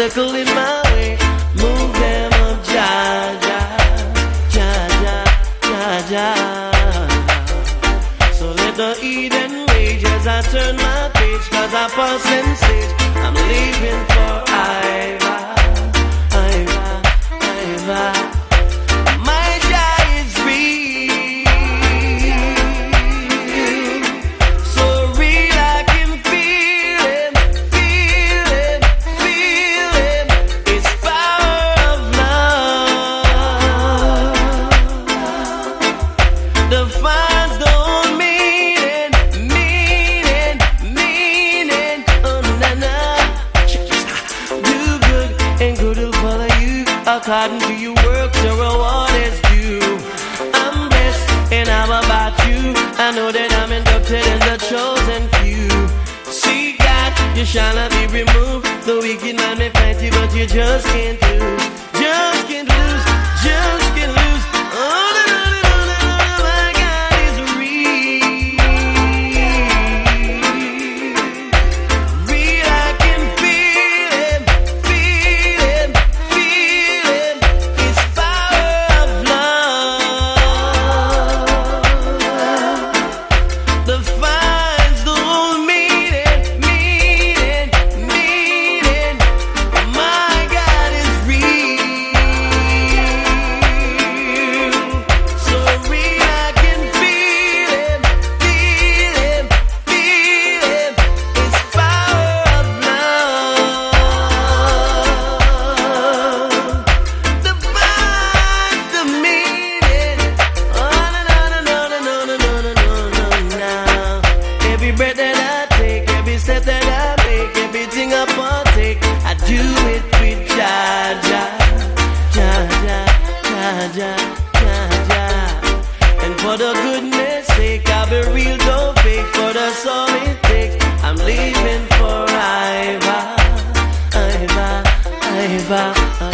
obstacle in my way. Move them up, Jah, Jah, Jah, Jah, Jah, Jah. So let the Eden rage as I turn my page, 'cause I pass and sage. I'm leaving for Iva, Iva, Iva. My Jah is real, so real I can feel him, feel him, feel him. It's power of love defines the whole meaning, meaning, meaning. Oh na na, do good and good will follow you. According to your work, the reward is due. I'm blessed and how about you? I know that I'm inducted in the chosen few. See God, you shall not be removed. The wicked man may fight you, but you just can't lose. Just can't lose, just can't lose. Oh, no, no, no, no, no, my God is real. Real, I can feel him, feel him, feel him. It's power of love defines the whole meaning, meaning, meaning. My God is real, so real I can feel him, feel him, feel him. It's power of love defines the meaning. Oh, no, no, no, no, no, no, no, no, no, no, no. Every breath that I take, every step that I make, everything I partake, I do it with Jah, Jah, Jah, Jah, Jah, Jah, Jah, Jah. And for the goodness sake, I'll be real, don't fake. For the all it takes, I'm leaving for Iva, Iva, Iva,